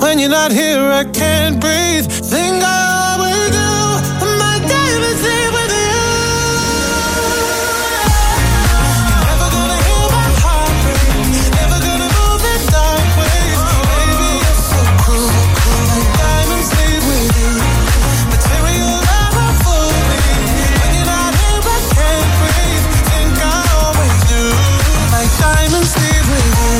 When you're not here, I can't breathe. Think I always do. My diamonds leave with you. You're never gonna hear my heart break. Never gonna move in dark ways. Baby, you're so cool. My diamonds leave with you. Material love will fool me. When you're not here, I can't breathe. Think I always do. My diamonds leave with you.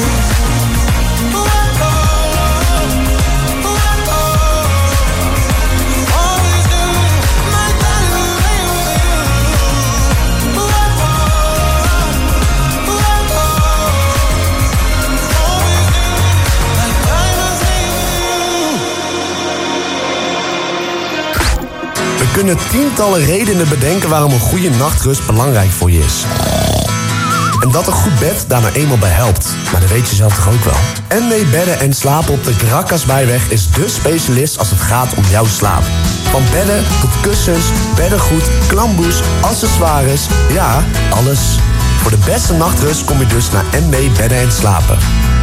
We kunnen tientallen redenen bedenken waarom een goede nachtrust belangrijk voor je is. En dat een goed bed daar nou eenmaal bij helpt. Maar dat weet je zelf toch ook wel? NW Bedden en Slapen op de Grakasbijweg is dé specialist als het gaat om jouw slaap. Van bedden tot kussens, beddengoed, klamboes, accessoires, ja, alles. Voor de beste nachtrust kom je dus naar NW Bedden en Slapen.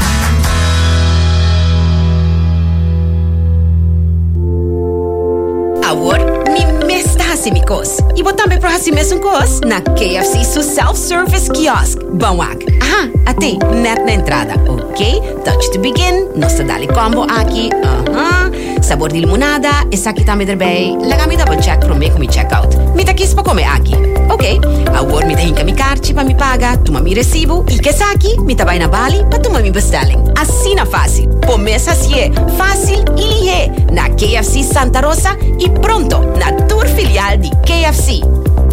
Awor, mi mesta hasi mi kos. I botan be pro hasi mesun kos na KFC su self-service kiosk. Banwak. Aha, ate, net na entrada. Ok, touch to begin. Nossa dali combo aqui. Aha. Sabor de limonada. E saki tame erbij. Lagami double check pro me come check out. Mi takis pa come aqui. Ok, awor mi tahinka mi karchi pa mi paga. Tuma mi recibo. I que saki, mi tabay na bali pa tuma mi bestelling. Assim na fácil. Pomesa si é. Fácil e é. Na KFC Santa Rosa e pronto na tour filial di KFC.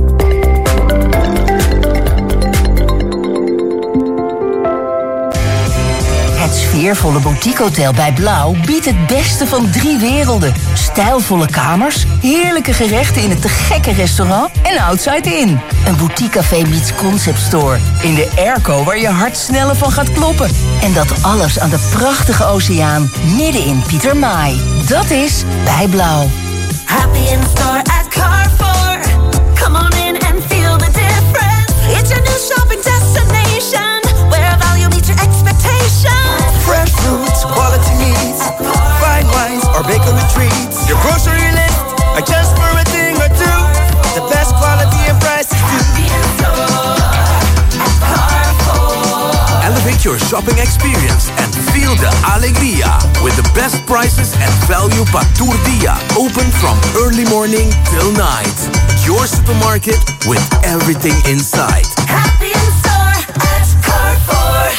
Het sfeervolle boutiquehotel bij Blauw biedt het beste van 3 werelden. Stijlvolle kamers, heerlijke gerechten in het te gekke restaurant en Outside In. Een boutiquecafé meets concept store. In de airco waar je hart sneller van gaat kloppen. En dat alles aan de prachtige oceaan midden in Pietermaai. Dat is bij Blauw. Happy in store at Carrefour. Come on in and feel the difference. It's your new shopping destination, where value meets your expectations. Fresh fruits, quality meats, fine wines or bakery treats. Your grocery list, adjust for a thing or two. The best quality and prices too. Happy in store at Carrefour. Elevate your shopping experience and feel the alegría with the best prices and value Patur Dia. Open from early morning till night. Your supermarket with everything inside. Happy in store at Carrefour.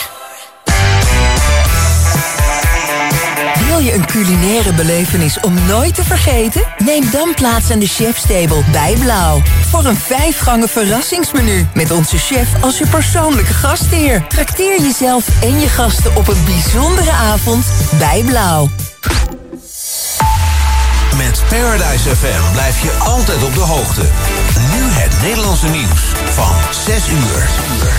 Wil je een culinaire belevenis om nooit te vergeten? Neem dan plaats aan de chefstable bij Blauw. Voor een 5-gangen verrassingsmenu. Met onze chef als je persoonlijke gastheer. Trakteer jezelf en je gasten op een bijzondere avond bij Blauw. Met Paradise FM blijf je altijd op de hoogte. Nu het Nederlandse nieuws van 6 uur.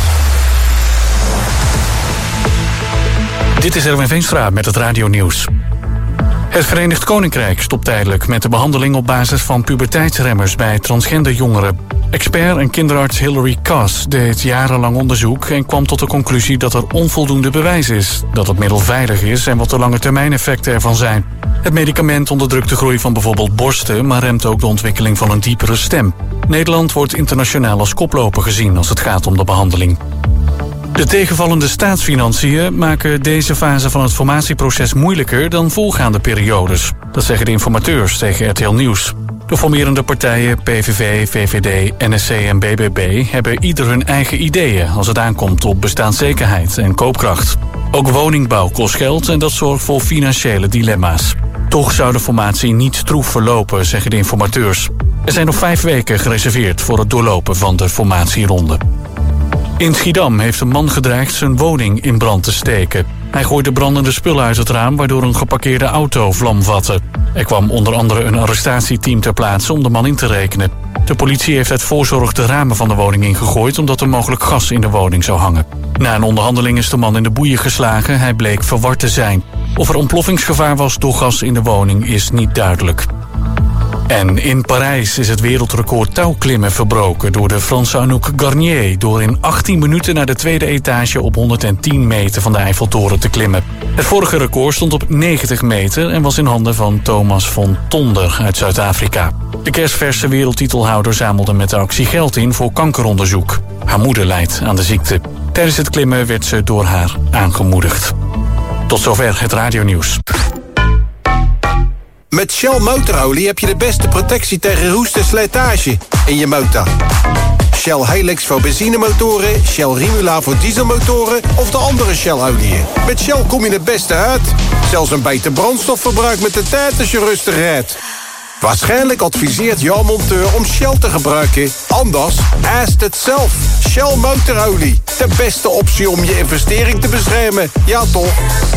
Dit is Erwin Veenstra met het radionieuws. Het Verenigd Koninkrijk stopt tijdelijk met de behandeling op basis van puberteitsremmers bij transgender jongeren. Expert en kinderarts Hilary Cass deed jarenlang onderzoek en kwam tot de conclusie dat er onvoldoende bewijs is dat het middel veilig is en wat de langetermijneffecten ervan zijn. Het medicament onderdrukt de groei van bijvoorbeeld borsten, maar remt ook de ontwikkeling van een diepere stem. Nederland wordt internationaal als koploper gezien als het gaat om de behandeling. De tegenvallende staatsfinanciën maken deze fase van het formatieproces moeilijker dan voorgaande periodes. Dat zeggen de informateurs tegen RTL Nieuws. De formerende partijen PVV, VVD, NSC en BBB hebben ieder hun eigen ideeën als het aankomt op bestaanszekerheid en koopkracht. Ook woningbouw kost geld en dat zorgt voor financiële dilemma's. Toch zou de formatie niet stroef verlopen, zeggen de informateurs. Er zijn nog 5 weken gereserveerd voor het doorlopen van de formatieronde. In Schiedam heeft een man gedreigd zijn woning in brand te steken. Hij gooide brandende spullen uit het raam, waardoor een geparkeerde auto vlam vatte. Er kwam onder andere een arrestatieteam ter plaatse om de man in te rekenen. De politie heeft uit voorzorg de ramen van de woning ingegooid, omdat er mogelijk gas in de woning zou hangen. Na een onderhandeling is de man in de boeien geslagen. Hij bleek verward te zijn. Of er ontploffingsgevaar was door gas in de woning is niet duidelijk. En in Parijs is het wereldrecord touwklimmen verbroken door de Franse Anouk Garnier, door in 18 minuten naar de tweede etage op 110 meter van de Eiffeltoren te klimmen. Het vorige record stond op 90 meter en was in handen van Thomas von Tonder uit Zuid-Afrika. De kerstverse wereldtitelhouder zamelde met de actie geld in voor kankeronderzoek. Haar moeder lijdt aan de ziekte. Tijdens het klimmen werd ze door haar aangemoedigd. Tot zover het radionieuws. Met Shell motorolie heb je de beste protectie tegen roest en slijtage in je motor. Shell Helix voor benzinemotoren, Shell Rimula voor dieselmotoren of de andere Shell-oliën. Met Shell kom je het beste uit. Zelfs een beter brandstofverbruik met de tijd als je rustig rijdt. Waarschijnlijk adviseert jouw monteur om Shell te gebruiken. Anders, ask het zelf. Shell motorolie. De beste optie om je investering te beschermen. Ja toch?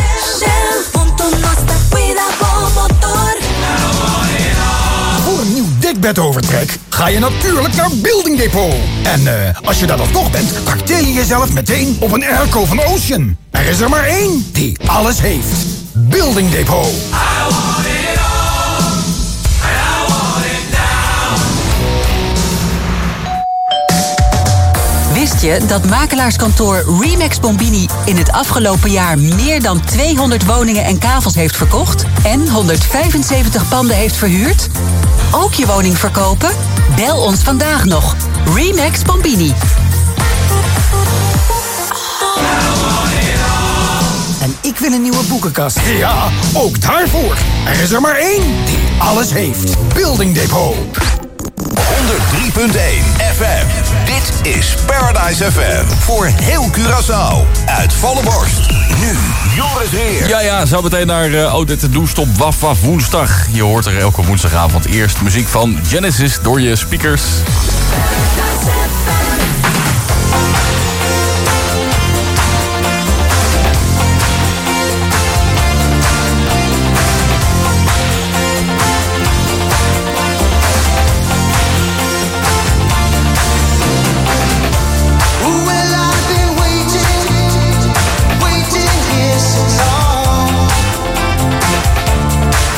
Voor een nieuw dekbed overtrek ga je natuurlijk naar Building Depot. En als je daar dan toch bent, trakteer je jezelf meteen op een airco van Ocean. Er is er maar één die alles heeft. Building Depot. Wist je dat makelaarskantoor Remax Bombini in het afgelopen jaar meer dan 200 woningen en kavels heeft verkocht en 175 panden heeft verhuurd? Ook je woning verkopen? Bel ons vandaag nog. Remax Bombini. En ik wil een nieuwe boekenkast. Ja, ook daarvoor. Er is er maar één die alles heeft. Building Depot. 103.1 FM. Dit is Paradise FM. Voor heel Curaçao. Uit volle borst. Nu Joris Heer. Ja, zo meteen naar Odette Doestop Waf Waf woensdag. Je hoort er elke woensdagavond eerst muziek van Genesis door je speakers.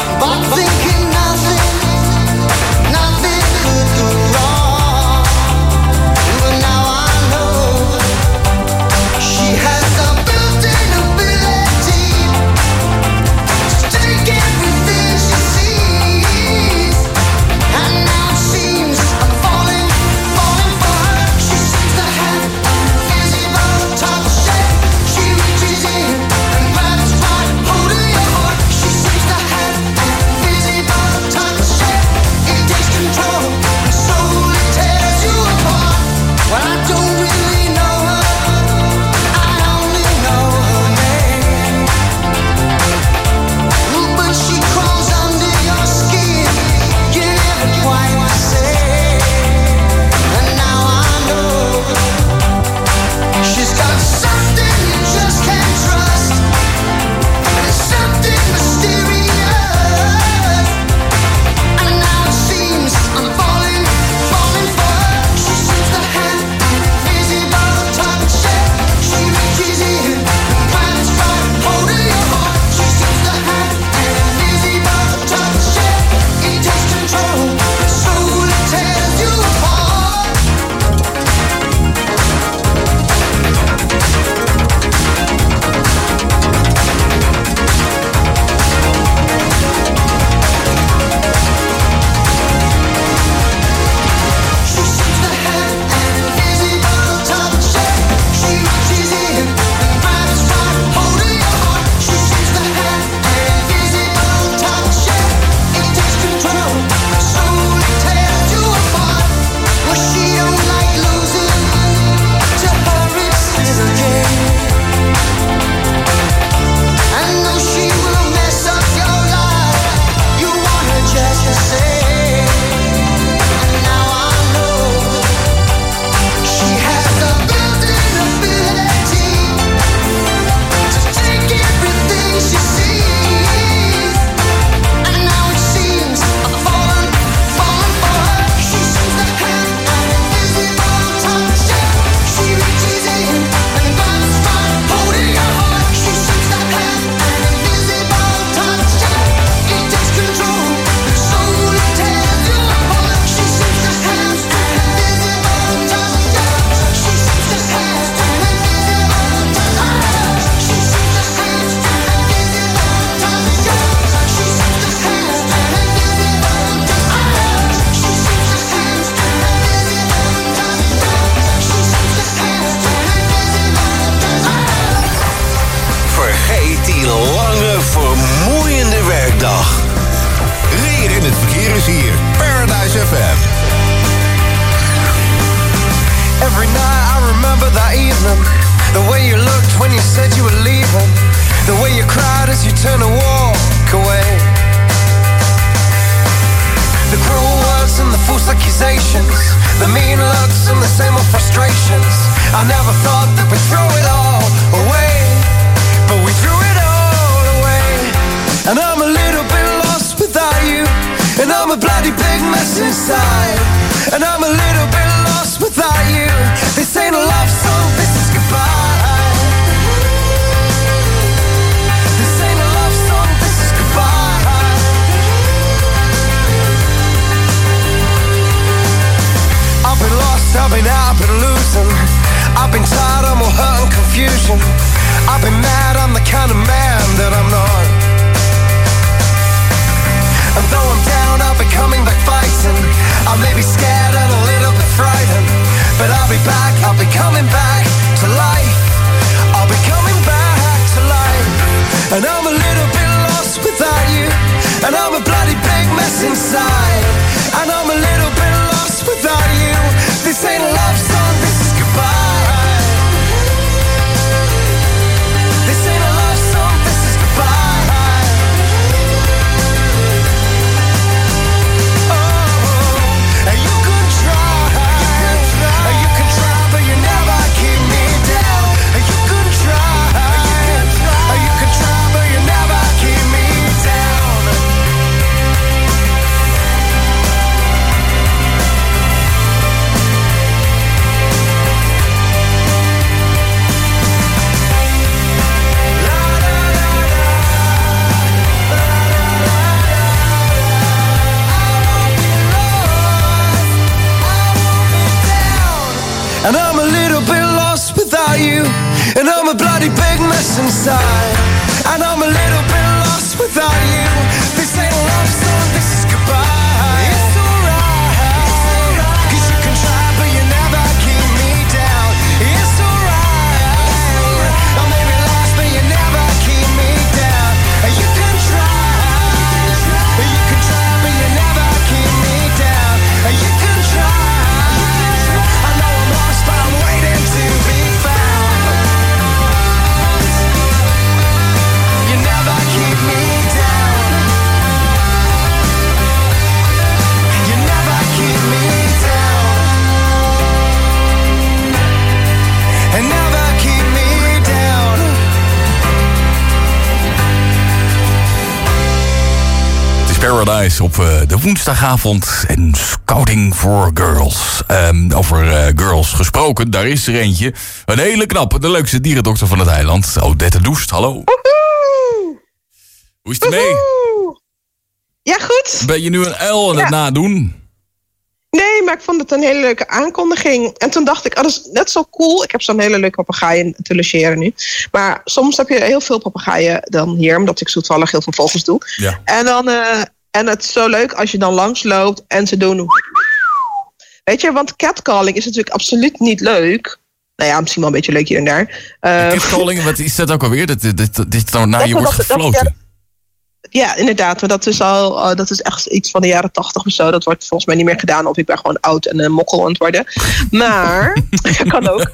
Thinking nothing could go wrong. same old frustrations. I never thought that we'd throw it all away, but we threw it all away. And I'm a little bit lost without you, and I'm a bloody big mess inside. And I'm a little bit lost without you. This ain't a love song, this is goodbye. This ain't a love song, this is goodbye. I've been lost, I've been out, I've been losing. I've been tired, I'm all hurt and confusion. I've been mad, I'm the kind of man that I'm not. And though I'm down, I'll be coming back fighting. I may be scared and a little bit frightened, but I'll be back, I'll be coming back to life. I'll be coming back to life. And I'm a little bit lost without you, and I'm a bloody big mess inside. And I'm a little bit lost without you. This ain't a love song, this is goodbye. This ain't a love song, this is goodbye. Oh, and you can try, you can try, but you never keep me down. You can try, you can try, but you never keep me down. And I'm a little bit lost without you, and I'm a bloody big mess inside. And I'm a little bit lost without you. This ain't a love song, this is goodbye. It's alright, 'cause you can try, but you never keep me down. It's alright, I may be lost, but you never keep me down. You can try, but you never keep me down. You can try. But I'm waiting to be found. You never keep me down. You never keep me down. And never keep me down. Het is Paradise op de woensdagavond en Scouting for Girls. Over girls gesproken, daar is er eentje. Een hele knappe, de leukste dierendokter van het eiland. Odette Doest, hallo. Woehoe! Hoe is het mee? Ja, goed. Ben je nu een uil aan het nadoen? Nee, maar ik vond het een hele leuke aankondiging. En toen dacht ik, dat is net zo cool. Ik heb zo'n hele leuke papegaaien te logeren nu. Maar soms heb je heel veel papegaaien dan hier, omdat ik zo toevallig heel veel vogels doe. Ja. En dan, en het is zo leuk als je dan langs loopt en ze doen. Weet je, want catcalling is natuurlijk absoluut niet leuk. Nou ja, misschien wel een beetje leuk hier en daar. Catcalling, wat is dat ook alweer? Dat nou naar je wordt gefloten. Ja, inderdaad. Maar dat is dat is echt iets van de jaren 80 of zo. Dat wordt volgens mij niet meer gedaan. Of ik ben gewoon oud en een mokkel aan het worden. Maar, dat kan ook.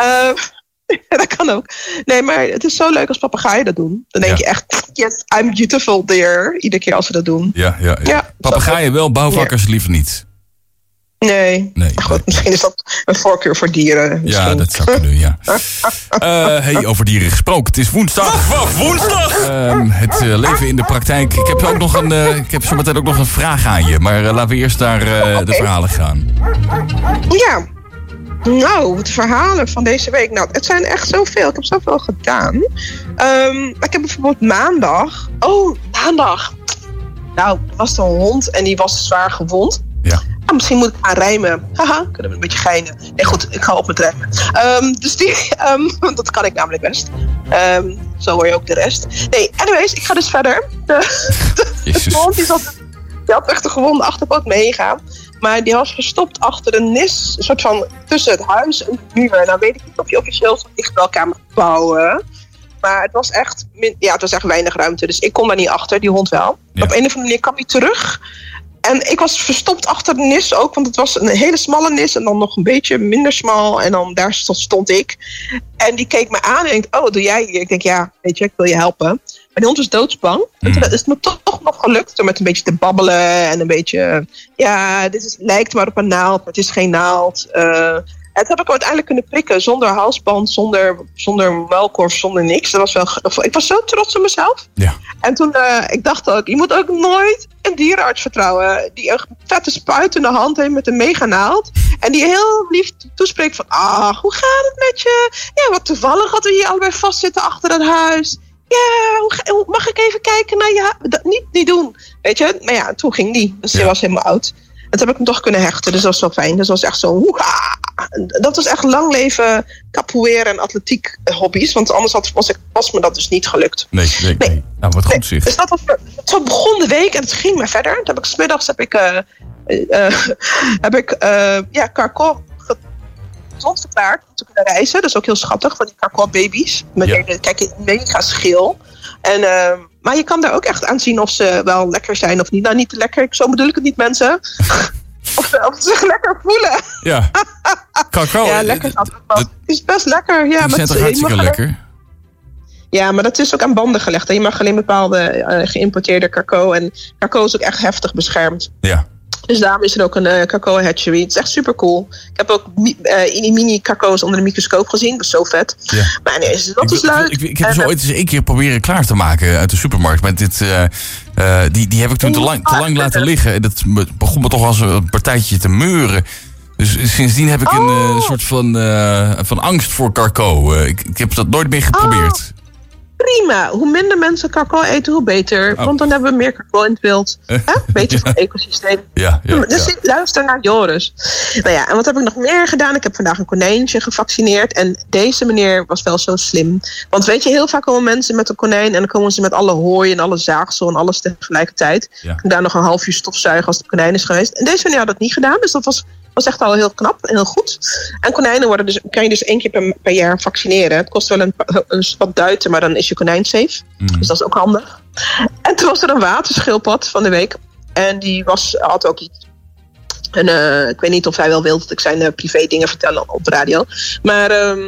Dat kan ook. Nee, maar het is zo leuk als papegaaien dat doen. Dan denk je echt, yes, I'm beautiful there. Iedere keer als ze dat doen. Ja. Papegaaien wel, bouwvakkers liever niet. Nee. Goed, misschien is dat een voorkeur voor dieren. Misschien. Ja, dat zou kunnen, ja. Hey, over dieren gesproken. Het is woensdag. Woensdag! Het leven in de praktijk. Ik heb zo meteen ook nog een vraag aan je. Maar laten we eerst naar de verhalen gaan. Ja. Nou, de verhalen van deze week. Nou, het zijn echt zoveel. Ik heb zoveel gedaan. Ik heb bijvoorbeeld maandag. Oh, maandag. Nou, er was een hond en die was zwaar gewond. Ja. Misschien moet ik gaan rijmen. Haha, kunnen we een beetje geinen. Nee, goed, ik ga op met rijmen. Dus die, dat kan ik namelijk best. Zo hoor je ook de rest. Nee, anyways, ik ga dus verder. De hond die had echt een gewonde achterpoot meegaan. Maar die was verstopt achter een nis. Een soort van tussen het huis en de muur. Nou weet ik niet of je officieel zo'n dichtbelkamer mag bouwen. Maar het was echt weinig ruimte. Dus ik kon daar niet achter, die hond wel. Ja. Op een of andere manier kwam hij terug. En ik was verstopt achter de nis ook, want het was een hele smalle nis en dan nog een beetje minder smal. En dan daar stond ik. En die keek me aan en denkt, oh, doe jij hier? Ik denk, ja, weet je, ik wil je helpen. Maar die hond was doodsbang. En toen is het me toch nog gelukt om met een beetje te babbelen en een beetje, ja, lijkt maar op een naald, maar het is geen naald. En toen heb ik hem uiteindelijk kunnen prikken zonder halsband, zonder muilkorf, zonder niks. Ik was zo trots op mezelf. Ja. En toen, ik dacht ook, je moet ook nooit een dierenarts vertrouwen die een vette spuit in de hand heeft met een meganaald. En die heel lief toespreekt van, hoe gaat het met je? Ja, wat toevallig dat we hier allebei vastzitten achter het huis. Ja, mag ik even kijken naar je huis? Niet doen, weet je. Maar ja, toen ging die. Dus die was helemaal oud. En toen heb ik hem toch kunnen hechten, dus dat was wel fijn. Dus dat was echt zo, hoeha! Dat was echt lang leven capoeira en atletiek hobby's. Want anders was me dat dus niet gelukt. Nee. Nou, wat goed zeg. Dus zo begon de week en het ging maar verder. Toen heb ik 's middags Carco gezond verklaard om te kunnen reizen. Dat is ook heel schattig, van die Carco baby's. Kijk, mega schil. Maar je kan daar ook echt aan zien of ze wel lekker zijn of niet. Nou, niet te lekker, zo bedoel ik het niet, mensen. Of ze zich lekker voelen. Ja. Cacao. Ja, lekker. Het is best lekker. Ja, die zijn toch hartstikke lekker? Ja, maar dat is ook aan banden gelegd. Je mag alleen bepaalde geïmporteerde cacao. En cacao is ook echt heftig beschermd. Ja. Dus daarom is er ook een cacao hatchery. Het is echt super cool. Ik heb ook mini cacao's onder de microscoop gezien. Dat is zo vet. Ja. Maar nee, dat is leuk. Ik heb ze ooit eens 1 keer proberen klaar te maken uit de supermarkt. Met dit, die heb ik toen te lang laten liggen. En dat begon me toch als een partijtje te meuren. Dus sindsdien heb ik een soort van angst voor cacao. Ik heb dat nooit meer geprobeerd. Prima. Hoe minder mensen cacao eten, hoe beter. Want dan hebben we meer cacao in het wild. Beter voor het ecosysteem. Dus luister naar Joris. Nou ja, en wat heb ik nog meer gedaan? Ik heb vandaag een konijntje gevaccineerd. En deze meneer was wel zo slim. Want weet je, heel vaak komen mensen met een konijn en dan komen ze met alle hooi en alle zaagsel en alles tegelijkertijd. Ja. En daar nog een half uur stofzuigen als de konijn is geweest. En deze meneer had dat niet gedaan. Dus dat was echt al heel knap en heel goed. En konijnen kan je dus 1 keer per jaar vaccineren. Het kost wel een wat duiten, maar dan is je konijn safe. Dus dat is ook handig. En toen was er een waterschildpad van de week. En die had ook iets. En ik weet niet of hij wel wilde dat ik zijn privé dingen vertellen op de radio. Maar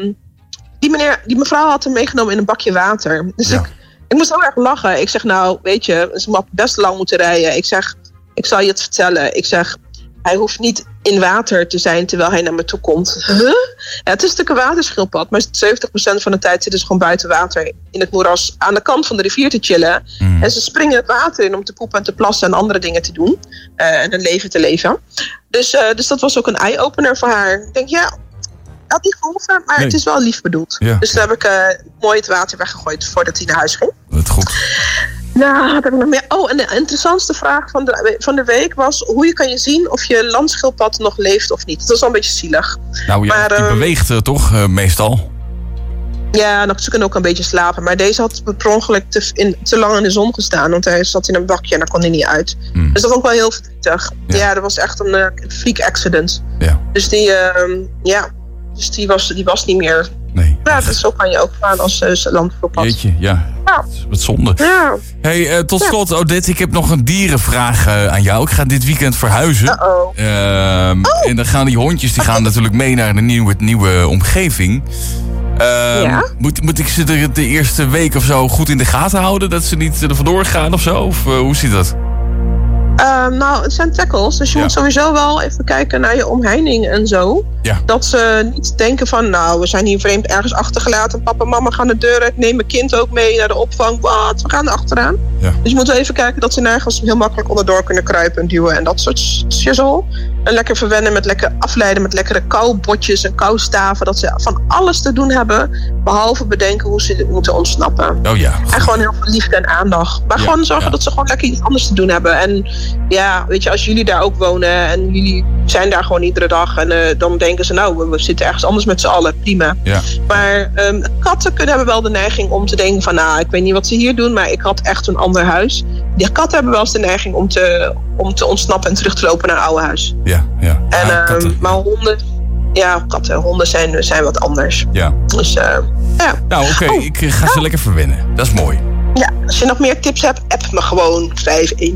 die mevrouw had hem meegenomen in een bakje water. Dus ik moest heel erg lachen. Ik zeg, nou, weet je, ze had best lang moeten rijden. Ik zeg, ik zal je het vertellen. Ik zeg, hij hoeft niet in water te zijn terwijl hij naar me toe komt. Ja, het is natuurlijk een waterschildpad, maar 70% van de tijd zitten ze gewoon buiten water in het moeras aan de kant van de rivier te chillen. En ze springen het water in om te poepen en te plassen en andere dingen te doen. En een leven te leven. Dus dat was ook een eye-opener voor haar. Ik denk, ja, had niet gehoeven, maar het is wel lief bedoeld. Ja. Dus toen heb ik mooi het water weggegooid voordat hij naar huis ging. Dat goed. Nou, wat heb ik nog meer? Oh, en de interessantste vraag van de week was, hoe kan je zien of je landschildpad nog leeft of niet? Dat is wel een beetje zielig. Nou ja, die beweegt toch meestal? Ja, ze kunnen ook een beetje slapen. Maar deze had per ongeluk te lang in de zon gestaan. Want hij zat in een bakje en daar kon hij niet uit. Dus dat vond ik wel heel verdrietig. Ja, dat was echt een freak accident. Ja. Dus die was niet meer. Nee. Ja, dus zo kan je ook gaan als landschildpad. Jeetje, ja. Wat zonde. Ja. Hey, tot slot, Odette, ik heb nog een dierenvraag aan jou. Ik ga dit weekend verhuizen. En dan gaan die hondjes gaan natuurlijk mee naar een nieuwe omgeving. Moet ik ze de eerste week of zo goed in de gaten houden? Dat ze niet er vandoor gaan of zo? Of hoe zit dat? Nou, het zijn tackles, dus je moet sowieso wel even kijken naar je omheining en zo. Ja. Dat ze niet denken van, nou, we zijn hier vreemd ergens achtergelaten. Papa en mama gaan de deur uit, neem mijn kind ook mee naar de opvang. Wat? We gaan er achteraan. Ja. Dus je moet wel even kijken dat ze nergens heel makkelijk onderdoor kunnen kruipen en duwen en dat soort shizzle. En lekker verwennen met lekker afleiden met lekkere koubotjes en koustaven. Dat ze van alles te doen hebben, behalve bedenken hoe ze dit moeten ontsnappen. Oh ja. En gewoon heel veel liefde en aandacht. Maar gewoon zorgen dat ze gewoon lekker iets anders te doen hebben. En ja, weet je, als jullie daar ook wonen en jullie zijn daar gewoon iedere dag en dan denken ze, nou, we zitten ergens anders met z'n allen, prima. Ja. Maar katten hebben wel de neiging om te denken van, nou, ik weet niet wat ze hier doen, maar ik had echt een ander huis. Die katten hebben wel eens de neiging om te ontsnappen en terug te lopen naar een oude huis. Ja. En, maar honden zijn wat anders. Ja. Dus ja. Nou, oké, ik ga ze lekker verwennen. Dat is mooi. Ja, als je nog meer tips hebt, app me gewoon 5151776.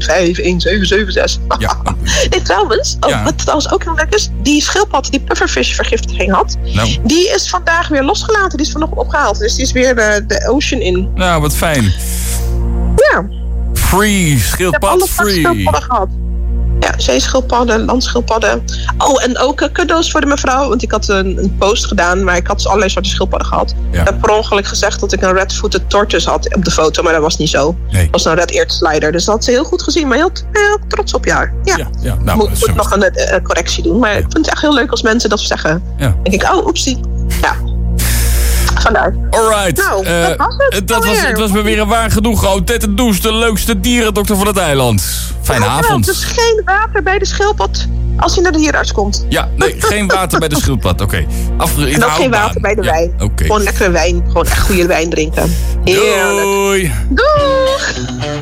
Ja. Nee, trouwens, wat trouwens ook heel lekker is, die schildpad die pufferfish vergiftiging had, die is vandaag weer losgelaten. Die is vanochtend opgehaald. Dus die is weer de ocean in. Nou, wat fijn. Ja. Free, schildpad free. Schildpadden gehad. Ja, zeeschildpadden, landschildpadden. Oh, en ook cadeaus voor de mevrouw. Want ik had een post gedaan, maar ik had dus allerlei soorten schildpadden gehad. Ja. Ik heb per ongeluk gezegd dat ik een red-footed tortoise had op de foto, maar dat was niet zo. Nee. Het was een red-eared slider, dus dat had ze heel goed gezien. Maar heel trots op jou. Ja. Nou, moet nog een correctie doen. Maar ik vind het echt heel leuk als mensen dat zeggen. Ja. Dan denk ik, oh, oepsie. Ja. Vandaar. Alright. Nou, het was me weer een waar genoeg. Oh, Ted en Does, de leukste dierendokter van het eiland. Fijne avond. Dus geen water bij de schildpad als je naar de dierenarts komt. Ja, nee, geen water bij de schildpad. Oké. En ook geen water bij de wijn. Okay. Gewoon lekkere wijn. Gewoon echt goede wijn drinken. Heerlijk. Doei. Doeg.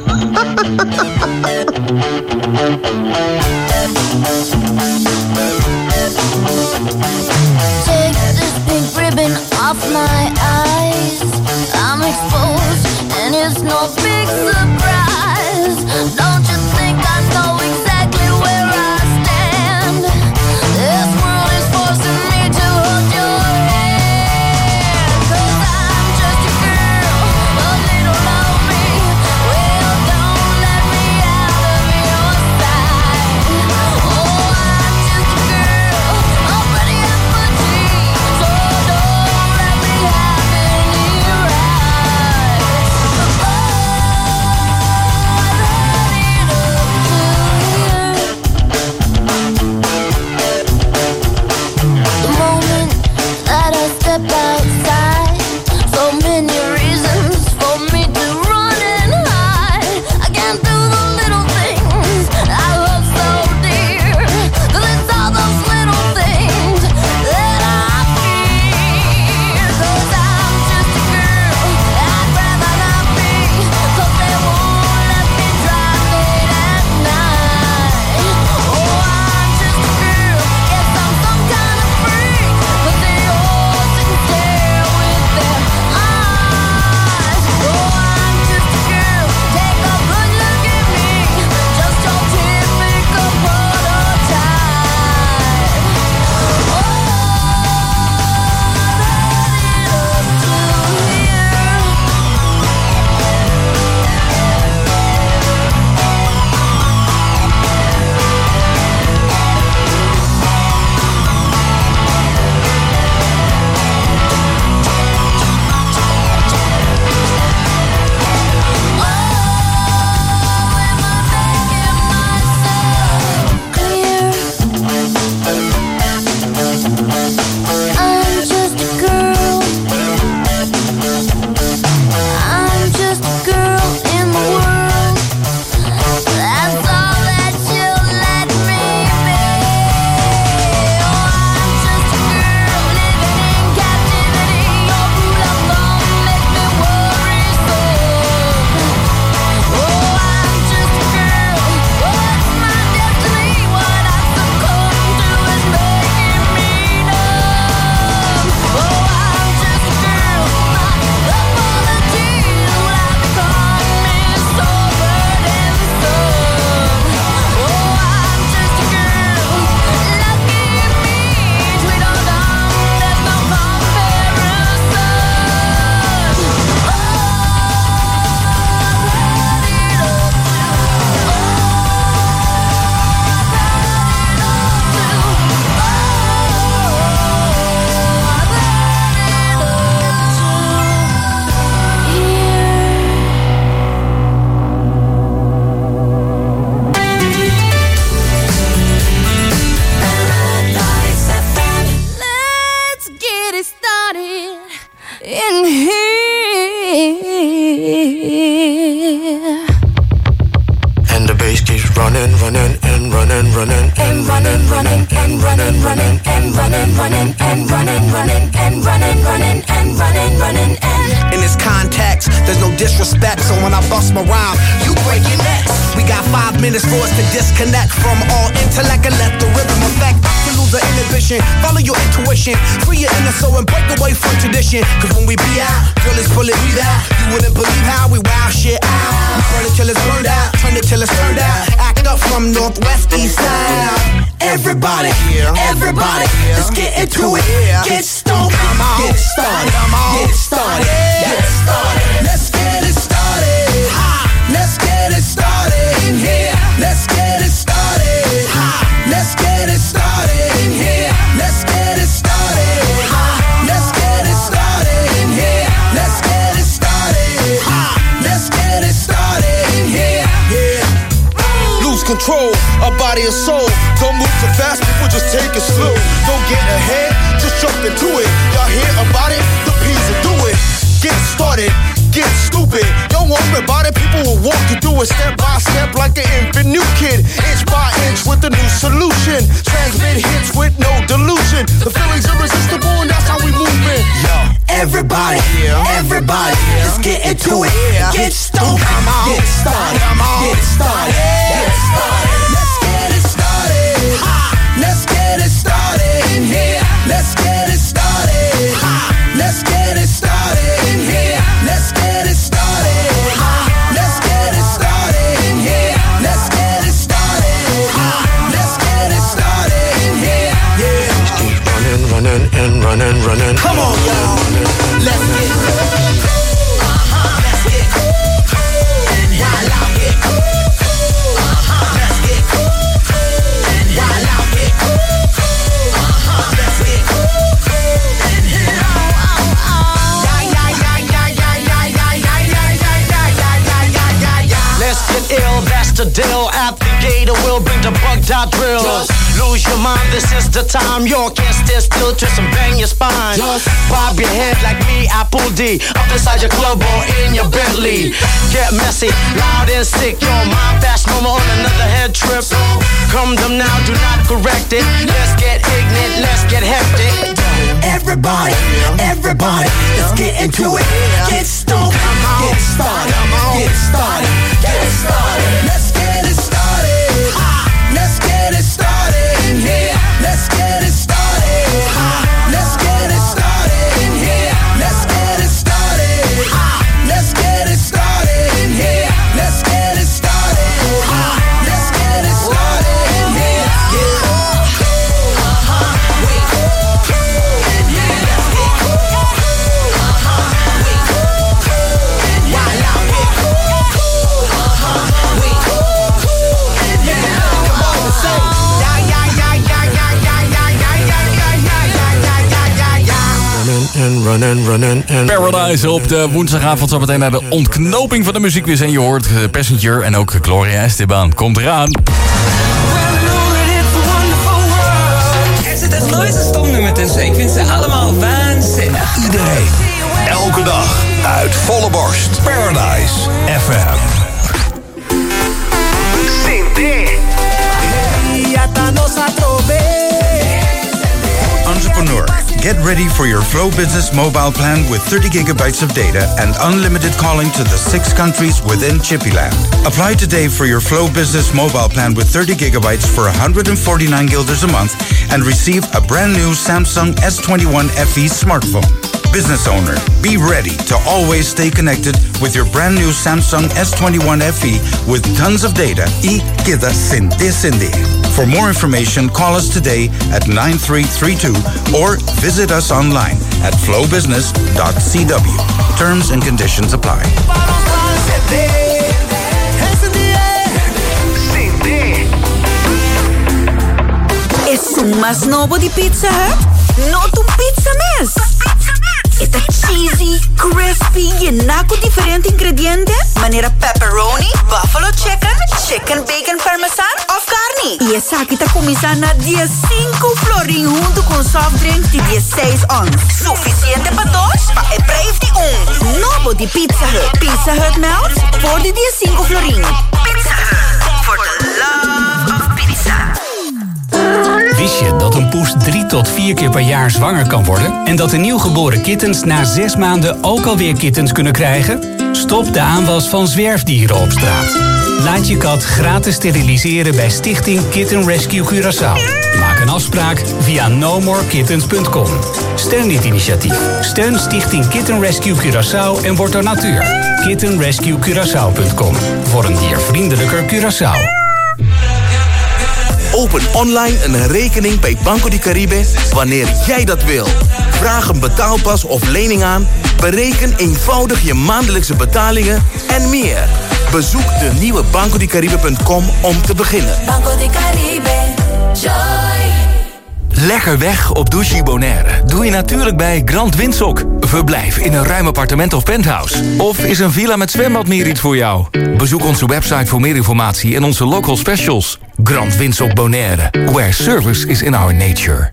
Take this pink ribbon off my eyes. I'm exposed and it's no big surprise. Don't you think I know exactly where I stand? This world is forcing me to hold your hand. 'Cause I'm just a girl, a little lonely. Well, don't let me out of your sight. Oh, I'm just a girl, a pretty effigy. So don't let me have any rights. The moment that I step outside, so many reasons for me to run and hide. I can't do the little things I love so dear, 'cause it's all those little things that I fear. 'Cause I'm just a girl, I'd rather not be, 'cause they won't let me drive late at night. Oh, I'm just a girl, guess I'm some kind of freak, but they all sit and stare with their eyes. Oh, I'm just a girl, take a good look at me, just your typical prototype. I'm just a girl. I'm just a girl in the world. That's all that you'll let me be. Oh, I'm just a girl living in captivity. Your rule of thumb makes me worrisome. Oh, I'm just a girl. What's my destiny? What I succumb to is making me numb. Oh, I'm just a girl. My apologies would have become me so burdensome. Oh, I'm just a girl. Lucky me, sweet or dumb, there's no comparison. Let's get it started in here. And the bass keeps running, running, and running, running, and running, running, and running, running, and running, running, and running, running, and running, running, and running, running, and In this context, there's no disrespect, so when I bust my rhyme, you break your necks. We got 5 minutes for us to disconnect from all intellect and let the rhythm affect. To lose the inhibition, follow your intuition, free your inner soul and break away from tradition. 'Cause when we be out, girl, it's pulling me out. You wouldn't believe how we wow shit out. We burn it till it's burned out, turn it till it's turned out. Act up from Northwest East Side. Everybody, everybody, let's get into it. Get stoned, get it started, get it started, get it started. Let's get it started. Let's get it started in here. Let's get it started. control our body and soul. Don't move too fast, people just take it slow. Don't get ahead, just jump into it. Y'all hear about it? The P's will do it. Get started, get stupid. Don't worry about it, people will walk you through it step by step like an infant new kid. Inch by inch with a new solution. Transmit hits with no delusion. The feeling's irresistible and that's how we move it. Yo, everybody, everybody, let's get into it. Get stoked, get started, get started, get started. Let's get it started. Let's get it started in here. Let's get it started. Let's get it started in here. Let's get it started. Let's get it started in here. Let's get it started. Let's get it started in here. Yeah. Just keep running and running. Come on, y'all. Let's get it. Let's get it. And while I get it. Let's get it. And while I get it. Let's get it. Let's get ill, that's the deal. At the gate, we'll bring the bugged out drills. Lose your mind, this is the time. You can't stand still, twist and bang your spine. Bob your head like me, Apple D. Up inside your club or in your Bentley. Get messy, loud and sick. Your mind fast, no more on another head trip. Come them now, do not correct it. Let's get ignorant, let's get hectic. Everybody, everybody, let's get into it. Get stoked, get started, get started, get started. Let's get it started. Let's get it started in here. Let's get it started. Let's get it started in here. Let's get it started. Let's get it started in here. Let's get it started. Let's get it started in here. Paradise op de woensdagavond. Zo meteen naar de ontknoping van de muziekquiz. En je hoort Passenger en ook Gloria Esteban. Komt eraan. Er zit echt nooit een stomnummer tussen. Ik vind ze allemaal waanzinnig. Iedereen, elke dag, uit volle borst. Paradise FM. Entrepreneur, get ready for your Flow Business mobile plan with 30 gigabytes of data and unlimited calling to the 6 countries within Chippyland. Apply today for your Flow Business mobile plan with 30 gigabytes for 149 guilders a month and receive a brand new Samsung S21 FE smartphone. Business owner, be ready to always stay connected with your brand new Samsung S21 FE with tons of data. Y queda Cindy. For more information, call us today at 9332 or visit us online at flowbusiness.cw. Terms and conditions apply. Es un más novo di Pizza Hut? Not un pizza mess. Esta cheesy, crispy e naco diferente ingrediente? Maneira pepperoni, buffalo chicken, chicken bacon parmesan of carne. E essa aqui tá começando a 15 florin junto com soft drink de 16 ons. Suficiente para dois, maar é breve de Novo de Pizza Hut. Pizza Hut melts voor de 15 florin. Pizza Hut, for the love of pizza. Wist je dat een poes 3 tot 4 keer per jaar zwanger kan worden? En dat de nieuwgeboren kittens na 6 maanden ook alweer kittens kunnen krijgen? Stop de aanwas van zwerfdieren op straat. Laat je kat gratis steriliseren bij Stichting Kitten Rescue Curaçao. Maak een afspraak via nomorekittens.com. Steun dit initiatief. Steun Stichting Kitten Rescue Curaçao en word donateur. kittenrescuecuraçao.com. Voor een diervriendelijker Curaçao. Open online een rekening bij Banco di Caribe wanneer jij dat wil. Vraag een betaalpas of lening aan. Bereken eenvoudig je maandelijkse betalingen en meer. Bezoek de nieuwe bancodicaribe.com om te beginnen. Banco di Caribe, joy. De Lekker weg op Douchy Bonaire doe je natuurlijk bij Grand Windsock. Verblijf in een ruim appartement of penthouse. Of is een villa met zwembad meer iets voor jou? Bezoek onze website voor meer informatie en onze local specials. Grand Windsock Bonaire, where service is in our nature.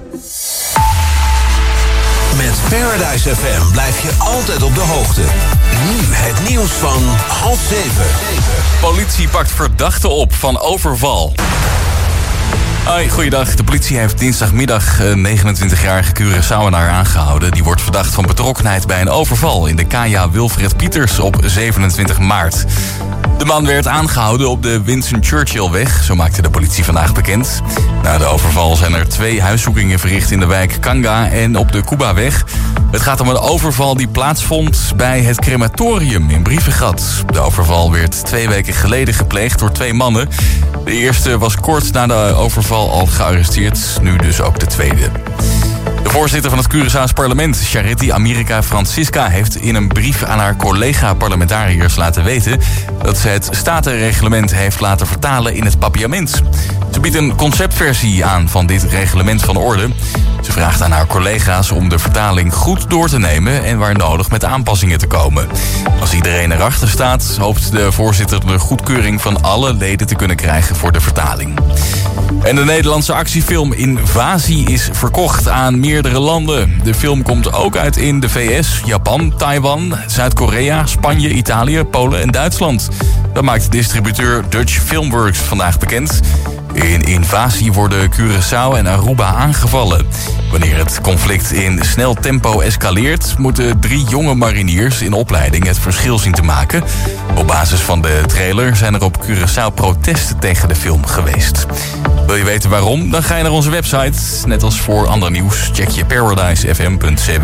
Met Paradise FM blijf je altijd op de hoogte. Nu het nieuws van 6:30. Politie pakt verdachte op van overval. Hoi, goeiedag. De politie heeft dinsdagmiddag een 29-jarige Curaçaoenaar aangehouden. Die wordt verdacht van betrokkenheid bij een overval in de Kaya Wilfred Pieters op 27 maart. De man werd aangehouden op de Winston Churchillweg, zo maakte de politie vandaag bekend. Na de overval zijn er 2 huiszoekingen verricht in de wijk Kanga en op de Kubaweg. Het gaat om een overval die plaatsvond bij het crematorium in Brievengat. De overval werd 2 weken geleden gepleegd door 2 mannen. De eerste was kort na de overval al gearresteerd, nu dus ook de tweede. De voorzitter van het Curaçao's parlement, Charity America Francisca, heeft in een brief aan haar collega-parlementariërs laten weten dat ze het statenreglement heeft laten vertalen in het papiament. Ze biedt een conceptversie aan van dit reglement van orde. Ze vraagt aan haar collega's om de vertaling goed door te nemen en waar nodig met aanpassingen te komen. Als iedereen erachter staat, hoopt de voorzitter de goedkeuring van alle leden te kunnen krijgen voor de vertaling. En de Nederlandse actiefilm Invasie is verkocht aan meerdere landen. De film komt ook uit in de VS, Japan, Taiwan, Zuid-Korea, Spanje, Italië, Polen en Duitsland. Dat maakt distributeur Dutch Filmworks vandaag bekend. In Invasie worden Curaçao en Aruba aangevallen. Wanneer het conflict in snel tempo escaleert, moeten 3 jonge mariniers in opleiding het verschil zien te maken. Op basis van de trailer zijn er op Curaçao protesten tegen de film geweest. Wil je weten waarom? Dan ga je naar onze website. Net als voor ander nieuws, check je paradisefm.cw.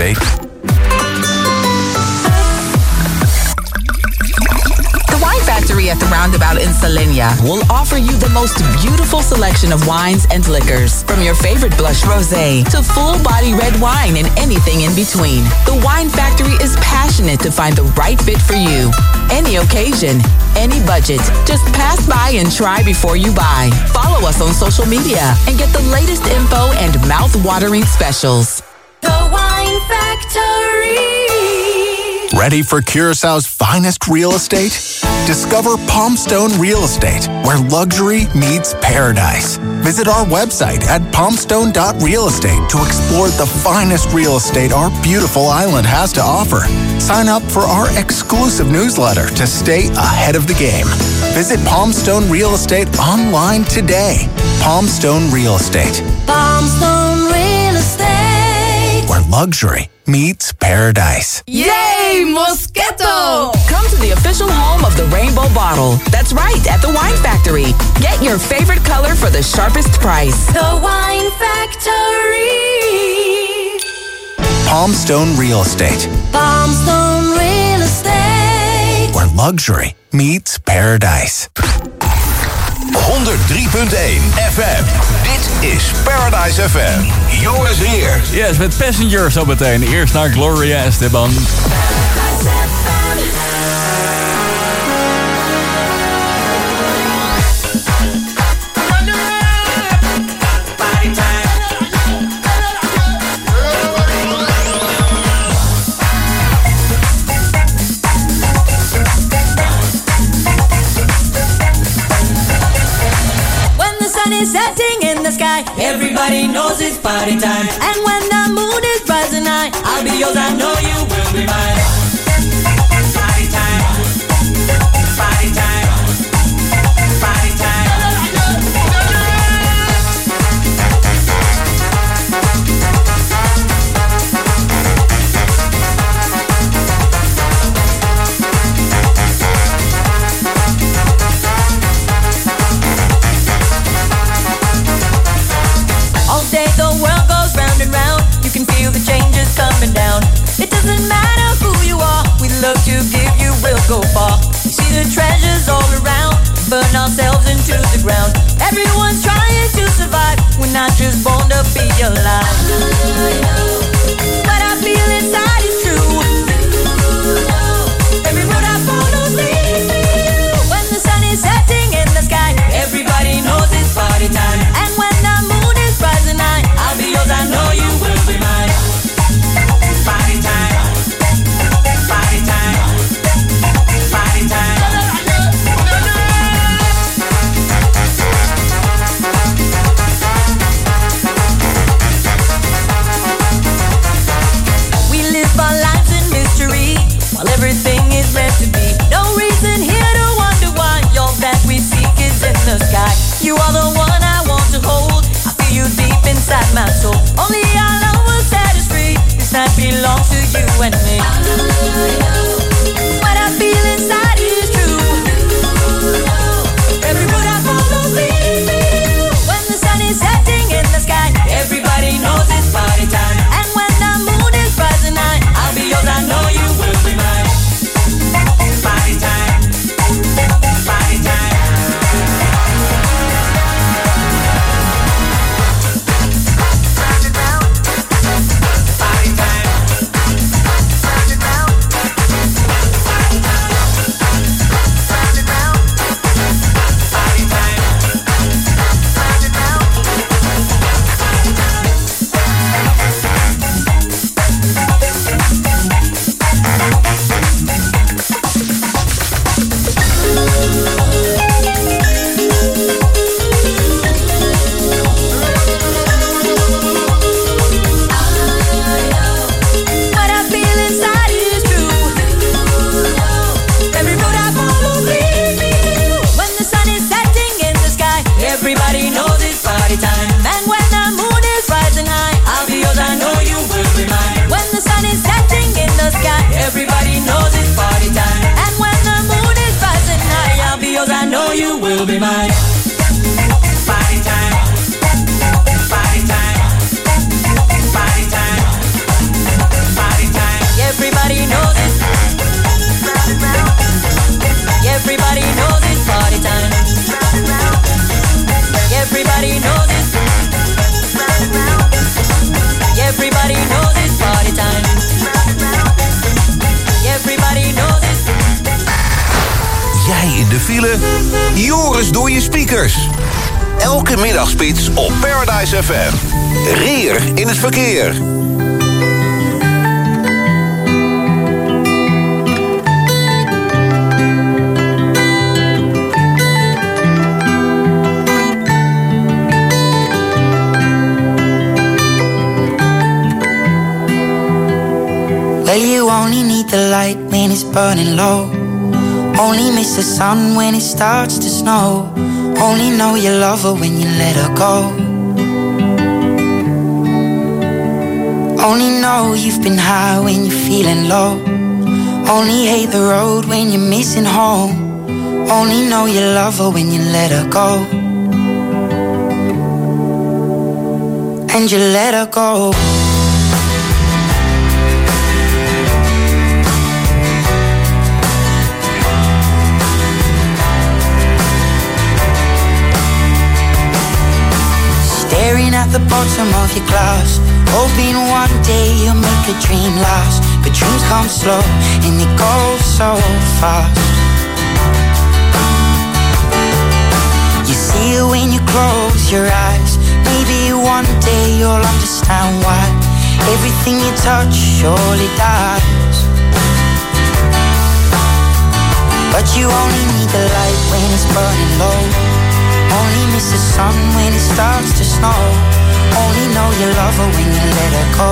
Factory at the Roundabout in Salenia will offer you the most beautiful selection of wines and liquors, from your favorite blush rosé to full-body red wine and anything in between. The Wine Factory is passionate to find the right fit for you. Any occasion, any budget. Just pass by and try before you buy. Follow us on social media and get the latest info and mouth-watering specials. The Wine Factory. Ready for Curaçao's finest real estate? Discover Palmstone Real Estate, where luxury meets paradise. Visit our website at palmstone.realestate to explore the finest real estate our beautiful island has to offer. Sign up for our exclusive newsletter to stay ahead of the game. Visit Palmstone Real Estate online today. Palmstone Real Estate, Palmstone Real Estate. where luxury meets paradise. Yay, Moscato! Come to the official home of the Rainbow Bottle. That's right, at the Wine Factory. Get your favorite color for the sharpest price. The Wine Factory. Palmstone Real Estate, Palmstone Real Estate. where luxury meets paradise. 103.1 FM. Dit is Paradise FM. Jongens en heer. Yes, met Passenger zo meteen. Eerst naar Gloria Esteban. Setting in the sky, everybody knows it's party time. And when the moon is rising high, I'll be yours, I know you will be mine. Party time, party time, party time. Coming down. It doesn't matter who you are, we love to give you, we'll go far. We see the treasures all around, burn ourselves into the ground. Everyone's trying to survive, we're not just born to be alive. What I feel inside is true. Every road I follow leads to you. When the sun is setting in the sky, everybody knows it's party time. And when the moon is rising high, I'll sky. Everybody knows it's party time. And when the moon is rising high, I'll be yours, I know you will be mine. Party time. Party time. Party time. Party time. Everybody knows it. Everybody knows it's party time. Everybody knows it. Everybody knows it's party time. Everybody knows it. Jij in de file, Joris door je speakers. Elke middagspits op Paradise FM. Reer in het verkeer. Well, you only need the light when it's burning low. Only miss the sun when it starts to snow. Only know you love her when you let her go. Only know you've been high when you're feeling low. Only hate the road when you're missing home. Only know you love her when you let her go. And you let her go. Staring at the bottom of your glass, hoping one day you'll make a dream last. But dreams come slow and they go so fast. You see it when you close your eyes. Maybe one day you'll understand why everything you touch surely dies. But you only need the light when it's burning low. Only miss the sun when it starts to snow. Only know you love her when you let her go.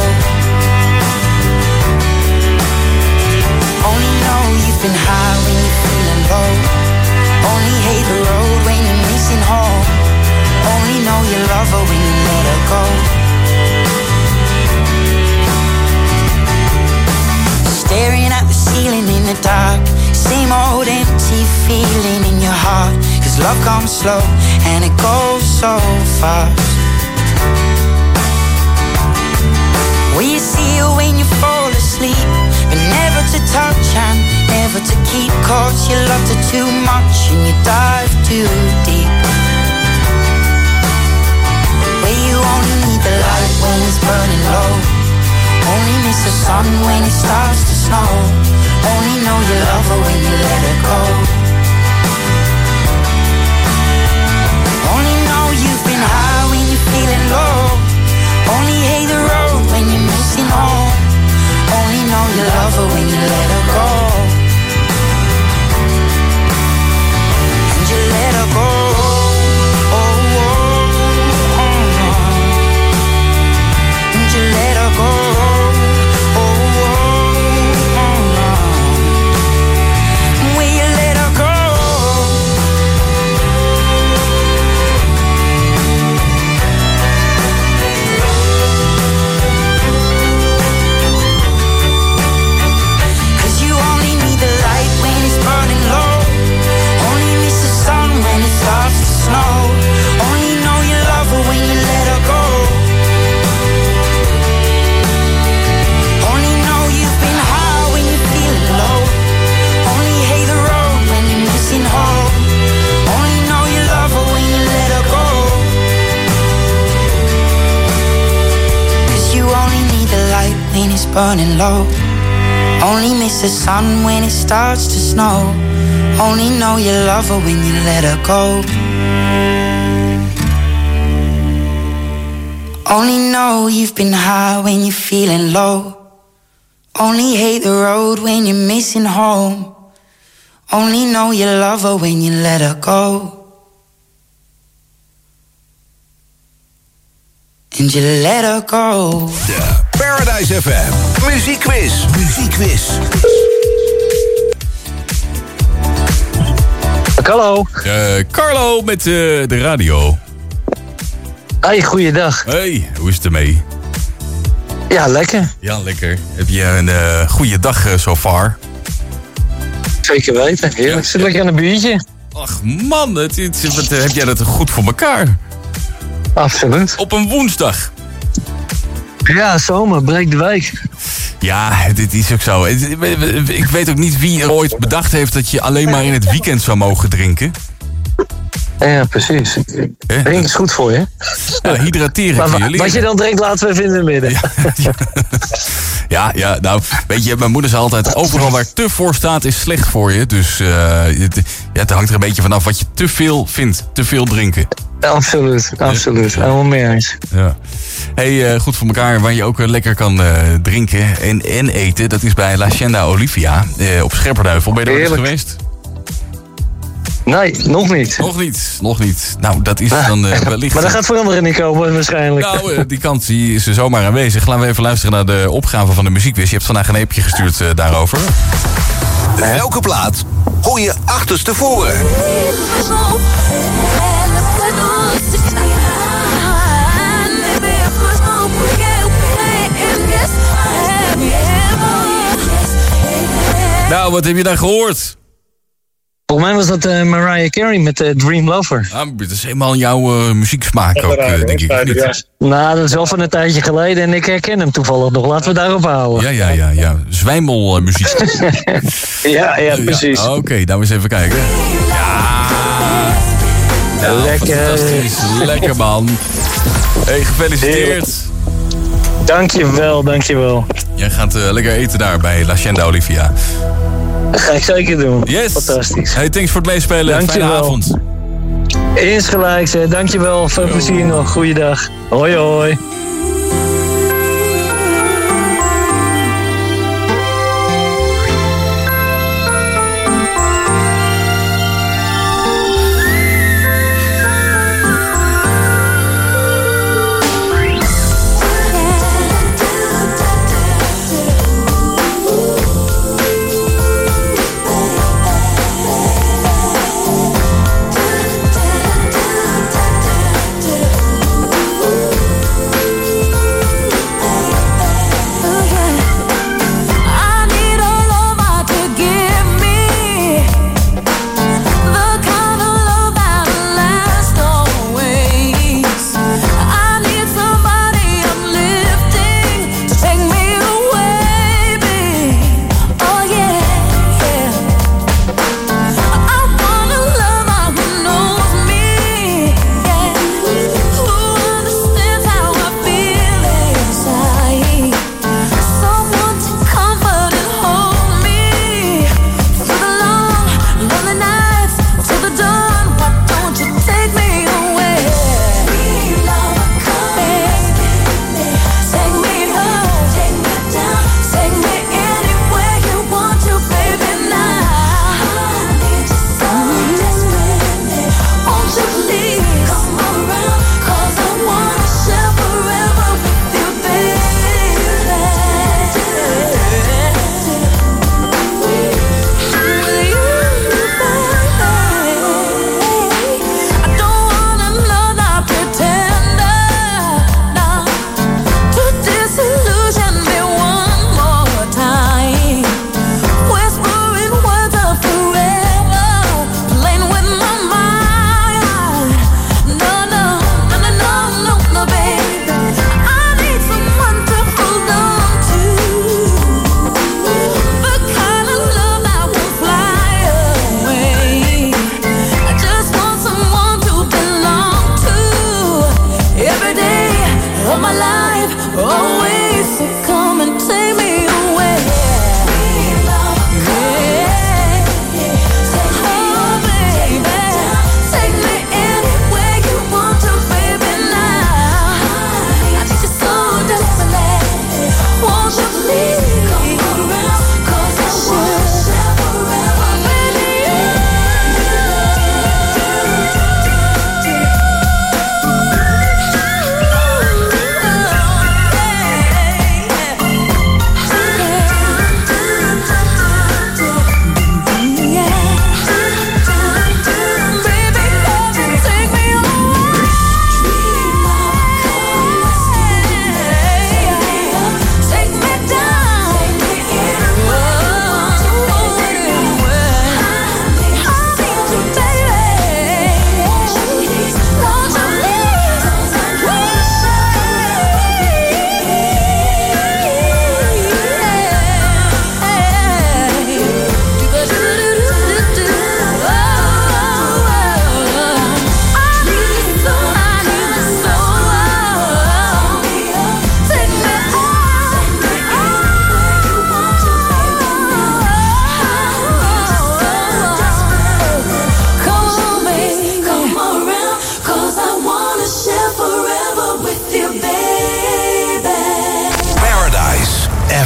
Only know you've been high when you're feeling low. Only hate the road when you're missing home. Only know you love her when you let her go. Staring at the ceiling in the dark. Same old empty feeling in your heart. Cause love comes slow and it goes so fast. Will you see her when you fall asleep? But never to touch and never to keep. Cause you loved her too much and you dive too deep. Where you only need the light when it's burning low. Only miss the sun when it starts to snow. Only know you love her when you let her go. Only know you've been high when you're feeling low. Only hate the road when you're missing home. Only know you love her when you let her go. And you let her go. Oh, oh, oh. And you let her go. When it's burning low. Only miss the sun when it starts to snow. Only know you love her when you let her go. Only know you've been high when you're feeling low. Only hate the road when you're missing home. Only know you love her when you let her go. And you let her go. De Paradise FM Muziekquiz. Muziekquiz. Hallo. Carlo met de radio. Hey, goeiedag. Hey, hoe is het ermee? Ja, lekker. Ja, lekker. Heb je een goede dag so far? Zeker weten. Heerlijk. Zit lekker aan een biertje. Ach man, wat heb jij dat goed voor elkaar? Absoluut. Op een woensdag. Ja, zomer, breek de week. Ja, dit is ook zo. Ik weet ook niet wie er ooit bedacht heeft dat je alleen maar in het weekend zou mogen drinken. Ja, precies. Drinken is goed voor je. Ja, hydrateren voor jullie. Wat je dan drinkt, laten we even in het midden. Ja, nou, weet je, mijn moeder zei altijd, overal waar te voor staat is slecht voor je. Dus het hangt er een beetje vanaf wat je te veel vindt. Te veel drinken. Absoluut. Helemaal mee eens. Ja. Hey, goed voor elkaar, waar je ook lekker kan drinken en eten. Dat is bij La Hacienda Olivia op Scherpenheuvel. Ben je daar eens geweest? Nee, nog niet. Nog niet. Nou, dat is dan wellicht... Maar dat gaat veranderen niet komen waarschijnlijk. Nou, die kans die is er zomaar aanwezig. Laten we even luisteren naar de opgave van de muziekquiz. Je hebt vandaag een appje gestuurd daarover. Welke plaat hoor je achterstevoren? Nou, wat heb je daar gehoord? Volgens mij was dat Mariah Carey met Dream Lover. Ah, dat is helemaal jouw muzieksmaak ook, denk ik. Niet? Nou, dat is wel van een tijdje geleden en ik herken hem toevallig nog. Laten we daarop houden. Ja. Zwijmelmuziek. ja, precies. Oké, nou eens even kijken. Ja, lekker. Fantastisch. Lekker, man. Hey, gefeliciteerd. Dankjewel. Jij gaat lekker eten daar bij La Hacienda Olivia. Dat ga ik zeker doen. Yes. Fantastisch. Hey, thanks voor het meespelen. Dankjewel. Fijne avond. Insgelijks, hè. Dankjewel. Veel plezier nog. Goeiedag. Hoi.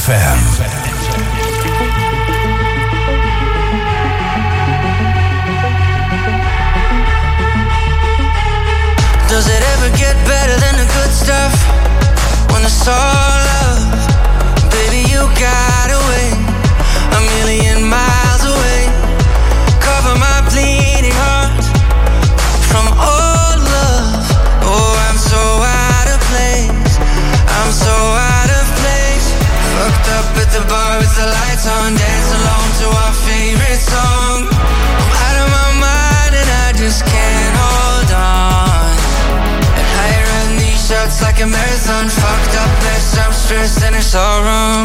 FM. Does it ever get better than the good stuff? When it's all love, baby, you got away 1,000,000 miles away. Cover my bleeding heart from all love. Oh, I'm so out of place. I'm so out of place. Fucked up at the bar with the lights on, dance along to our favorite song. I'm out of my mind and I just can't hold on. And I run these shots like a marathon. Fucked up, bitch, I'm stressed and it's all wrong.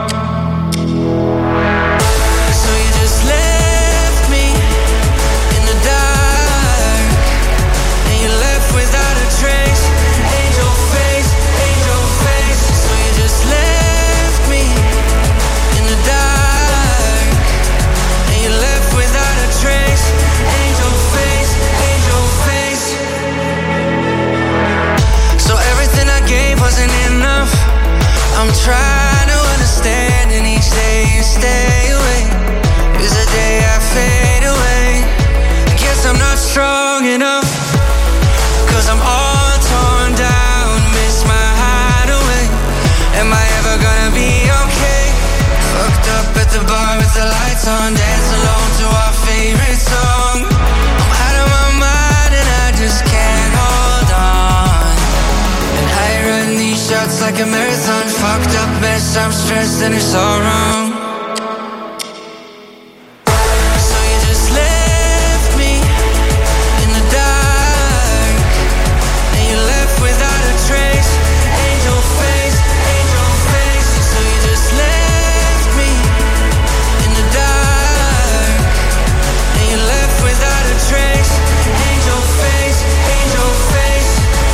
So you just left me in the dark, and you left without a trace. Angel face, angel face. So you just left me in the dark, and you left without a trace. Angel face, angel face. So everything I gave wasn't enough. I'm trying to understand, and each day you stay away is the day I fade away. I guess I'm not strong enough, 'cause I'm all torn down, miss my hideaway. Am I ever gonna be okay? Fucked up at the bar with the lights on, dance alone to our favorite song. I'm out of my mind and I just can't hold on. And I run these shots like a marathon. Fucked up mess, I'm stressed and it's all wrong. So you just left me in the dark, and you left without a trace. Angel face, angel face. So you just left me in the dark, and you left without a trace. Angel face, angel face.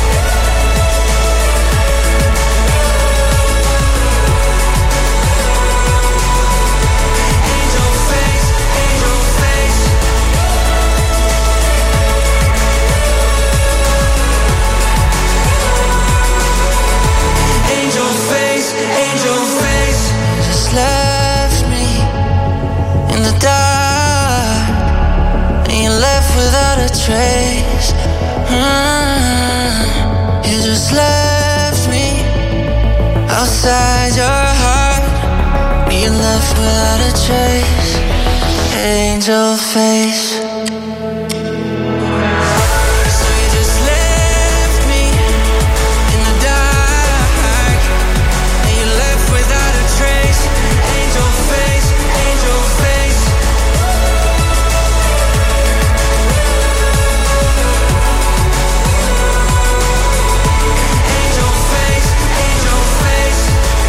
Angel face, angel face. Angel face, angel face. Just left me in the dark, and you left without a trace. You just left me outside your heart, you left without a trace. Angel face. So you just left me in the dark, and you left without a trace. Angel face, angel face. Angel face, angel face.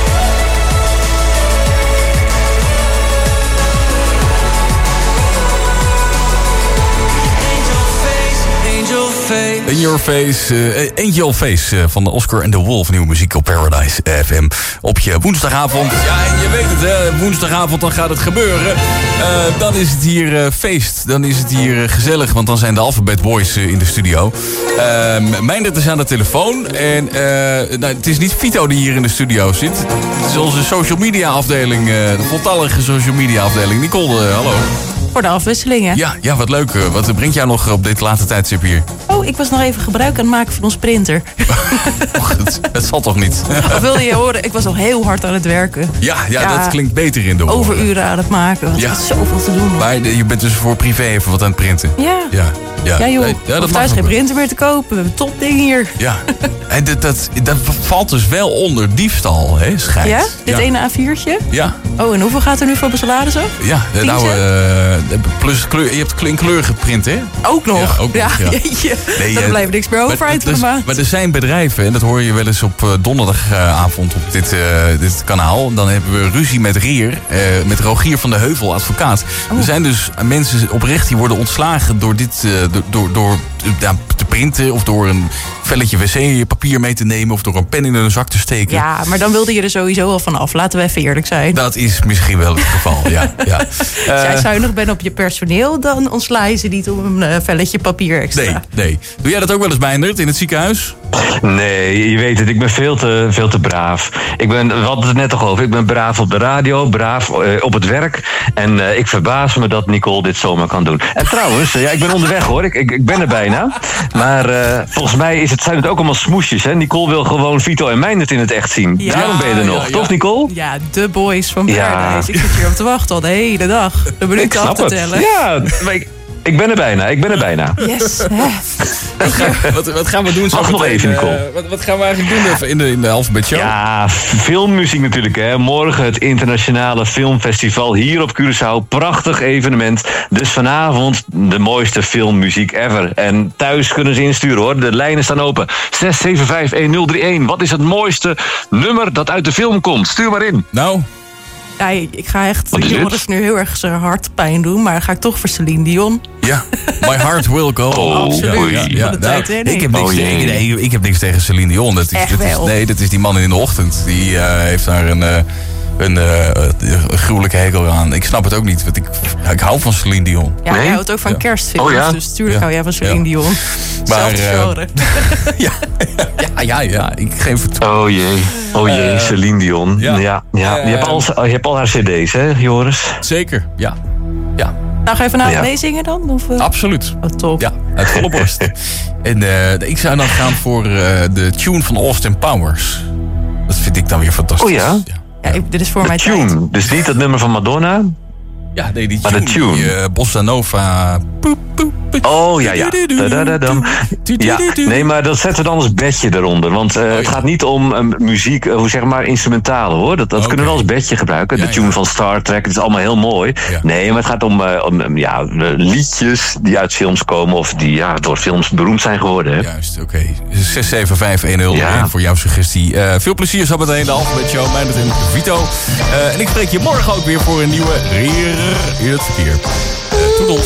Angel face, angel face. In Your Face, Angel Face van de Oscar and the Wolf. Nieuwe muziek op Paradise FM. Op je woensdagavond. Ja, en je weet het, hè, woensdagavond dan gaat het gebeuren. Dan is het hier feest. Dan is het hier gezellig, want dan zijn de Alphabet Boys in de studio. Meindert is aan de telefoon. En nou, het is niet Vito die hier in de studio zit. Het is onze social media afdeling. De voltallige social media afdeling. Nicole, hallo. Voor de afwisselingen. Ja, wat leuk. Wat brengt jou nog op dit late tijdstip hier? Oh, ik was nog even gebruik aan het maken van ons printer. Het zal toch niet? Of wilde je horen, ik was al heel hard aan het werken. Ja, dat klinkt beter in de oren. Overuren aan het maken, want er is zoveel te doen. Maar je bent dus voor privé even wat aan het printen. Ja. Ja joh, dat thuis geen printer meer te kopen. We hebben een topding hier. Ja, en dat valt dus wel onder diefstal, hè, schijnt. Ja? Dit ene A4'tje? Ja. Oh, en hoeveel gaat er nu voor mijn salade zo? Ja, nou, plus kleur, je hebt in kleur geprint, hè? Ook nog? Ja, ook nog, ja. Jeetje. Nee, er blijft niks meer over eind van de maand. Maar er zijn bedrijven, en dat hoor je wel eens op donderdagavond op dit kanaal. Dan hebben we ruzie met met Rogier van de Heuvel, advocaat. Er zijn dus mensen oprecht die worden ontslagen door dit, door te printen of door een velletje wc-papier mee te nemen of door een pen in een zak te steken. Ja, maar dan wilde je er sowieso al van af. Laten we even eerlijk zijn. Dat is misschien wel het geval, ja. Als jij zuinig bent op je personeel, dan ontsla je ze niet om een velletje papier extra. Nee. Doe jij dat ook wel eens, Meindert, in het ziekenhuis? Nee, je weet het, ik ben veel te braaf. We hadden het net toch over, ik ben braaf op de radio, braaf op het werk. En ik verbaas me dat Nicole dit zomaar kan doen. En trouwens, ik ben onderweg hoor, ik ben er bijna. Maar volgens mij zijn het ook allemaal smoesjes. Hè? Nicole wil gewoon Vito en Meijnert in het echt zien. Ja. Daarom ben je er nog, toch Nicole? Ja, de boys van Paradise. Ik zit hier op te wachten al de hele dag. De minuten af te tellen. Ja, maar ik ben er bijna. Yes. Wat gaan we doen? Wacht nog even, Nicole. Wat gaan we eigenlijk doen in de Alphabet-show? Ja, filmmuziek natuurlijk. Hè. Morgen het internationale filmfestival hier op Curaçao. Prachtig evenement. Dus vanavond de mooiste filmmuziek ever. En thuis kunnen ze insturen hoor. De lijnen staan open. 6751031. Wat is het mooiste nummer dat uit de film komt? Stuur maar in. Nou... Ja, ik ga echt Joris nu heel erg zijn hart pijn doen, maar dan ga ik toch voor Celine Dion. Ja, My Heart Will Go. Absoluut. Ja. Ik heb niks tegen Celine Dion. Dat is die man in de ochtend. Die heeft daar een gruwelijke hekel aan. Ik snap het ook niet, want ik hou van Celine Dion. Ja, jij houdt ook van kerstfilms, dus tuurlijk hou jij van Celine Dion. Maar, ja, ik geef het... Oh jee, Celine Dion. Ja. Je hebt al haar cd's, hè, Joris? Zeker, ja. Nou, ga je vanavond meezingen dan? Of, Absoluut. Oh, top. Ja, uit volle borst. En ik zou dan gaan voor de tune van Austin Powers. Dat vind ik dan weer fantastisch. Oh ja? Ja, dit is voor mij tune. tijd. Dus niet dat nummer van Madonna? Ja, nee, die maar tune. De tune. Die, Bossa Nova. Oh, ja. Ja, nee, maar dat zetten we dan als bedje eronder. Want het gaat niet om muziek, zeg maar, instrumentale hoor. Dat kunnen we wel als bedje gebruiken. De tune van Star Trek, het is allemaal heel mooi. Ja. Nee, maar het gaat om liedjes die uit films komen of die door films beroemd zijn geworden. Hè? Juist, oké. 67510 voor jouw suggestie. Veel plezier zo meteen de Alphabet Show. Mijn en Vito. En ik spreek je morgen ook weer voor een nieuwe Rier in het verkeer. Toedels.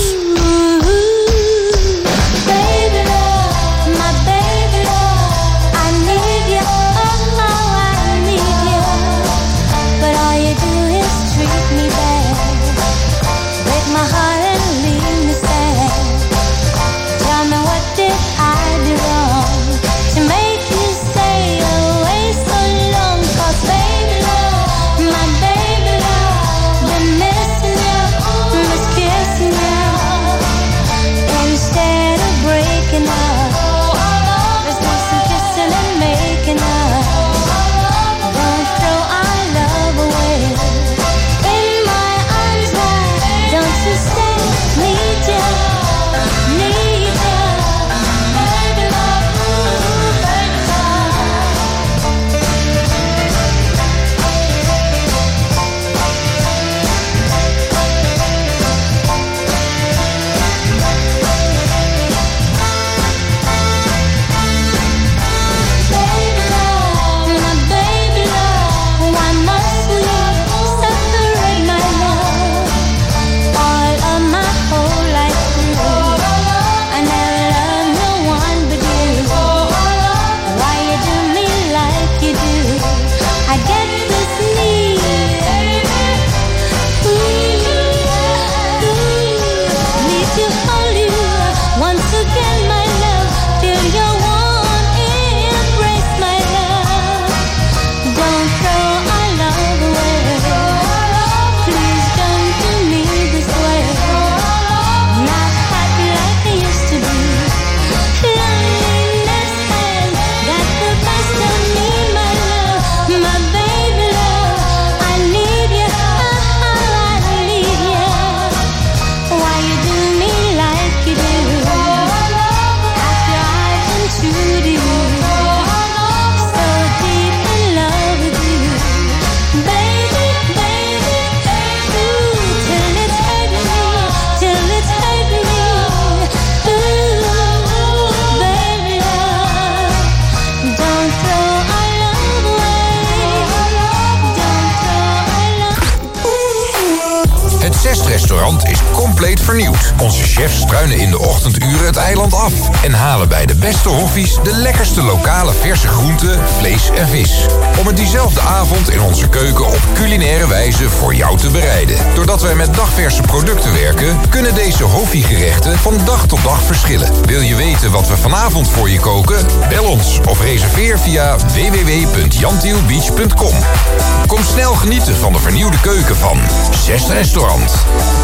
Restaurant is compleet compleet vernieuwd. Onze chefs struinen in de ochtenduren het eiland af en halen bij de beste hoffies de lekkerste lokale verse groenten, vlees en vis. Om het diezelfde avond in onze keuken op culinaire wijze voor jou te bereiden. Doordat wij met dagverse producten werken, kunnen deze hoffiegerechten van dag tot dag verschillen. Wil je weten wat we vanavond voor je koken? Bel ons of reserveer via www.jantielbeach.com. Kom snel genieten van de vernieuwde keuken van Zest Restaurant.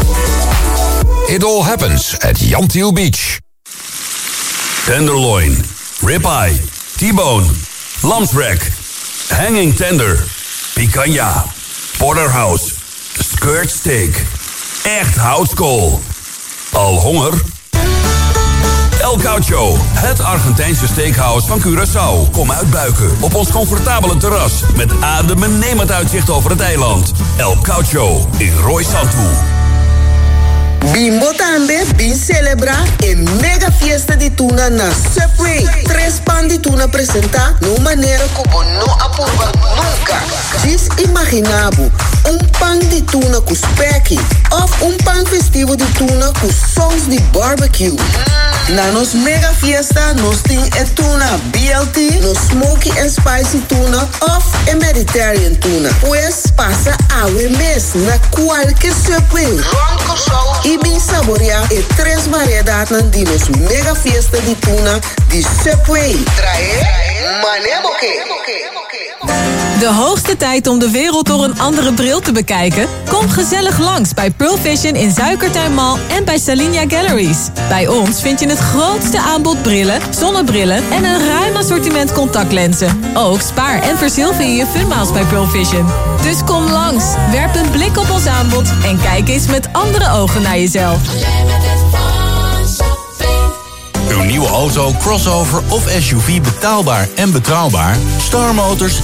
It all happens at Jantiel Beach. Tenderloin, ribeye, T-bone, lamsrack, hanging tender, picanha, porterhouse, skirt steak, echt houtskool. Al honger? El Caucho, het Argentijnse steakhouse van Curaçao. Kom uitbuiken op ons comfortabele terras met adembenemend uitzicht over het eiland. El Caucho in Roy Santu. Bimbo tambe bin celebra en mega fiesta di tuna na Subway. Tres pan di tuna presenta no maneira como no apurva nunca. Dis imaginabo pan di tuna com specchi of pan festivo di tuna com sons di barbecue. Na nos mega fiesta nos ting e tuna BLT, nos smoky and spicy tuna of a Mediterranean tuna. Pues passa awe mes na qualquer Subway. E bem saborear e tres variedades de nos mega fiesta de tuna de Subway. Trae, maneboke. De hoogste tijd om de wereld door een andere bril te bekijken? Kom gezellig langs bij Pearl Vision in Suikertuin Mall en bij Salinia Galleries. Bij ons vind je het grootste aanbod brillen, zonnebrillen en een ruim assortiment contactlenzen. Ook spaar en verzilver je funmiles bij Pearl Vision. Dus kom langs, werp een blik op ons aanbod en kijk eens met andere ogen naar jezelf. Uw nieuwe auto, crossover of SUV betaalbaar en betrouwbaar? Star Motors